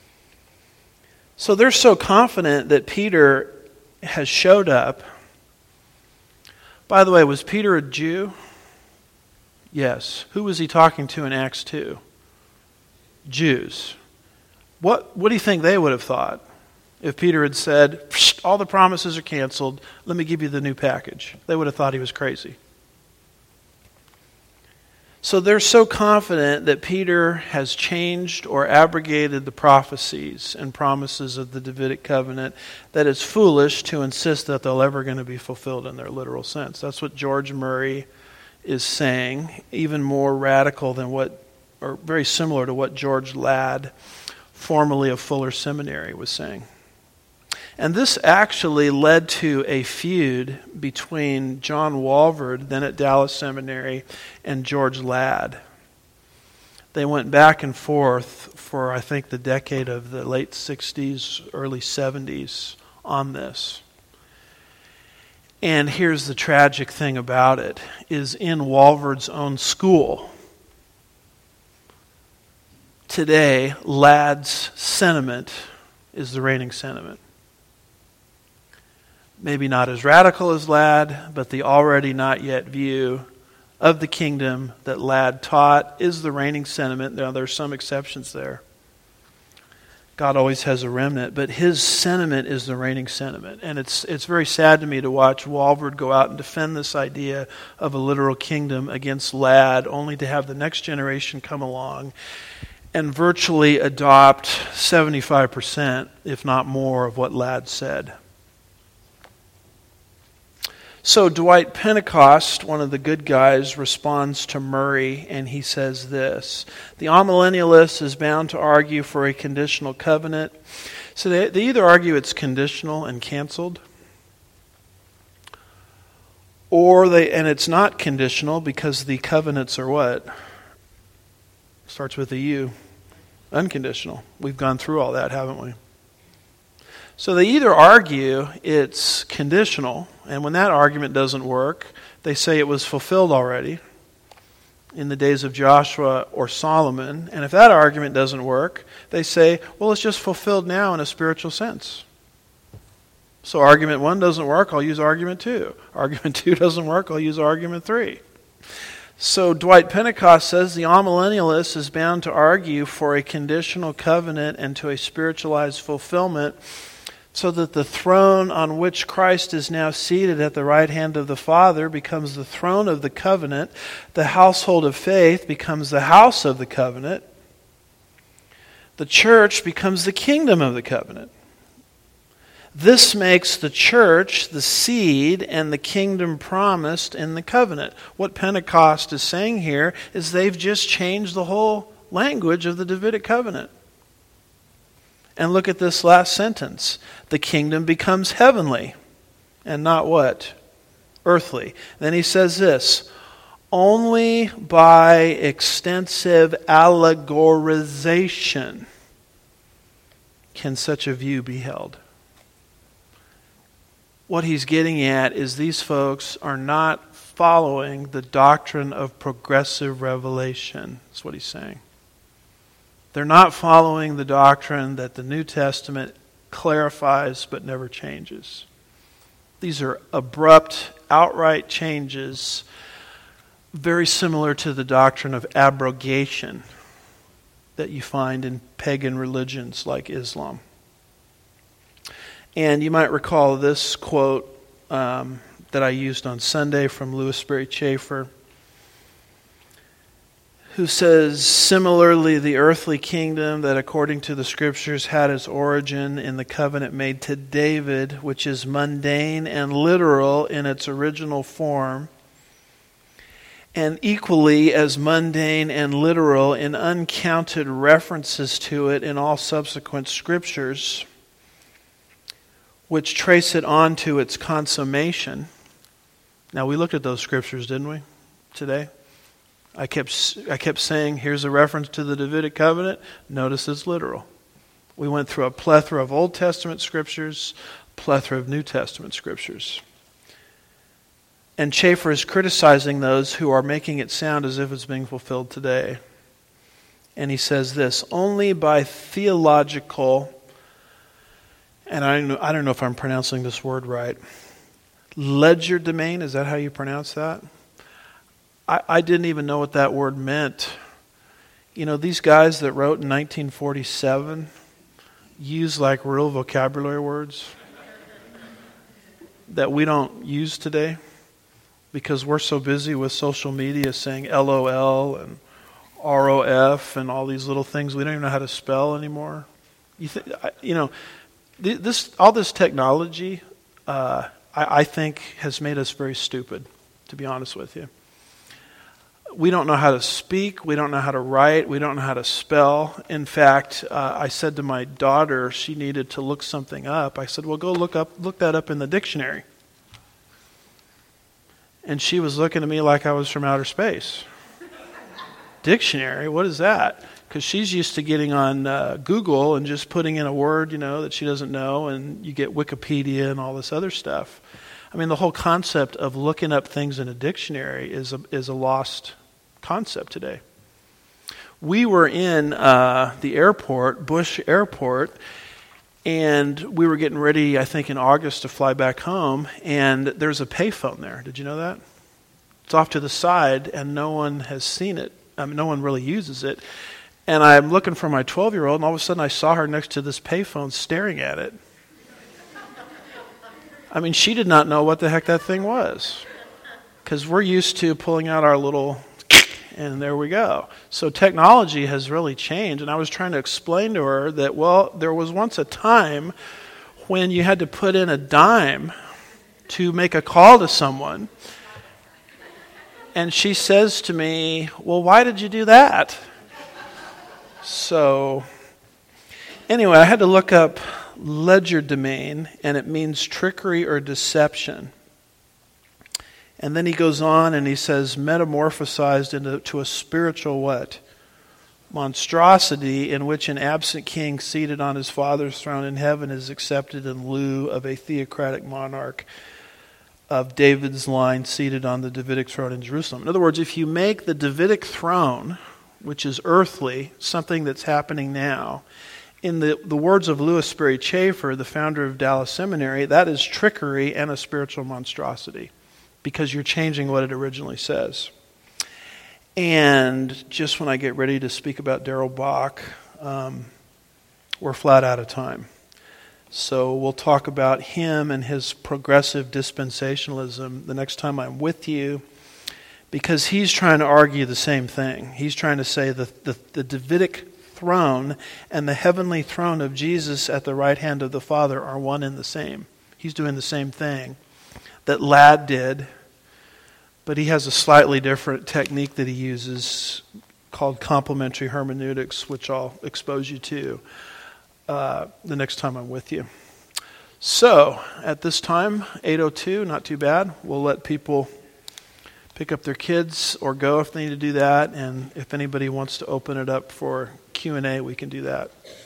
So they're so confident that Peter has showed up. By the way, was Peter a Jew? Yes. Who was he talking to in Acts 2? Jews. What do you think they would have thought if Peter had said, all the promises are canceled, let me give you the new package? They would have thought he was crazy. So they're so confident that Peter has changed or abrogated the prophecies and promises of the Davidic covenant that it's foolish to insist that they're ever going to be fulfilled in their literal sense. That's what George Murray is saying, even more radical than or very similar to what George Ladd, formerly of Fuller Seminary, was saying. And this actually led to a feud between John Walvoord, then at Dallas Seminary, and George Ladd. They went back and forth for, I think, the decade of the late 60s, early 70s on this. And here's the tragic thing about it, is in Walvoord's own school, today, Ladd's sentiment is the reigning sentiment. Maybe not as radical as Ladd, but the already not yet view of the kingdom that Ladd taught is the reigning sentiment. Now, there's some exceptions there. God always has a remnant, but his sentiment is the reigning sentiment. And it's very sad to me to watch Walvoord go out and defend this idea of a literal kingdom against Ladd, only to have the next generation come along and virtually adopt 75%, if not more, of what Ladd said. So Dwight Pentecost, one of the good guys, responds to Murray, and he says this: the amillennialist is bound to argue for a conditional covenant. So they either argue it's conditional and canceled, and it's not conditional because the covenants are what? Starts with a U. Unconditional. We've gone through all that, haven't we? So they either argue it's conditional, and when that argument doesn't work, they say it was fulfilled already in the days of Joshua or Solomon. And if that argument doesn't work, they say, well, it's just fulfilled now in a spiritual sense. So argument 1 doesn't work, I'll use argument 2. Argument 2 doesn't work, I'll use argument 3. So Dwight Pentecost says the amillennialist is bound to argue for a conditional covenant and to a spiritualized fulfillment, so that the throne on which Christ is now seated at the right hand of the Father becomes the throne of the covenant. The household of faith becomes the house of the covenant. The church becomes the kingdom of the covenant. This makes the church the seed and the kingdom promised in the covenant. What Pentecost is saying here is they've just changed the whole language of the Davidic covenant. And look at this last sentence. The kingdom becomes heavenly and not what? Earthly. Then he says this: only by extensive allegorization can such a view be held. What he's getting at is these folks are not following the doctrine of progressive revelation. That's what he's saying. They're not following the doctrine that the New Testament clarifies but never changes. These are abrupt, outright changes, very similar to the doctrine of abrogation that you find in pagan religions like Islam. And you might recall this quote that I used on Sunday from Louis Sperry Chafer, who says, similarly, the earthly kingdom that according to the Scriptures had its origin in the covenant made to David, which is mundane and literal in its original form, and equally as mundane and literal in uncounted references to it in all subsequent Scriptures, which trace it on to its consummation. Now, we looked at those Scriptures, didn't we, today? I kept saying, here's a reference to the Davidic covenant. Notice it's literal. We went through a plethora of Old Testament Scriptures, plethora of New Testament Scriptures. And Chafer is criticizing those who are making it sound as if it's being fulfilled today. And he says this: only by theological, and I don't know if I'm pronouncing this word right, legerdemain, is that how you pronounce that? I didn't even know what that word meant. You know, these guys that wrote in 1947 use like real vocabulary words that we don't use today because we're so busy with social media saying LOL and ROF and all these little things we don't even know how to spell anymore. All this technology, I think, has made us very stupid, to be honest with you. We don't know how to speak. We don't know how to write. We don't know how to spell. In fact, I said to my daughter, she needed to look something up. I said, well, go look that up in the dictionary. And she was looking at me like I was from outer space. Dictionary? What is that? Because she's used to getting on Google and just putting in a word, that she doesn't know, and you get Wikipedia and all this other stuff. I mean, the whole concept of looking up things in a dictionary is a lost concept today. We were in the airport, Bush Airport, and we were getting ready, I think in August, to fly back home, and there's a payphone there. Did you know that? It's off to the side, and no one has seen it. I mean, no one really uses it. And I'm looking for my 12-year-old, and all of a sudden I saw her next to this payphone staring at it. I mean, she did not know what the heck that thing was. Because we're used to pulling out our little, and there we go. So technology has really changed. And I was trying to explain to her that, well, there was once a time when you had to put in a dime to make a call to someone. And she says to me, well, why did you do that? So anyway, I had to look up legerdemain, and it means trickery or deception. And then he goes on and he says, metamorphosized into a spiritual what? Monstrosity, in which an absent king seated on his father's throne in heaven is accepted in lieu of a theocratic monarch of David's line seated on the Davidic throne in Jerusalem. In other words, if you make the Davidic throne, which is earthly, something that's happening now, in the words of Louis Sperry Chafer, the founder of Dallas Seminary, that is trickery and a spiritual monstrosity, because you're changing what it originally says. And just when I get ready to speak about Darrell Bock, we're flat out of time. So we'll talk about him and his progressive dispensationalism the next time I'm with you, because he's trying to argue the same thing. He's trying to say that the Davidic throne and the heavenly throne of Jesus at the right hand of the Father are one and the same. He's doing the same thing that Ladd did, but he has a slightly different technique that he uses called complementary hermeneutics, which I'll expose you to the next time I'm with you. So, at this time, 8:02, not too bad. We'll let people pick up their kids or go if they need to do that, and if anybody wants to open it up for Q&A, we can do that.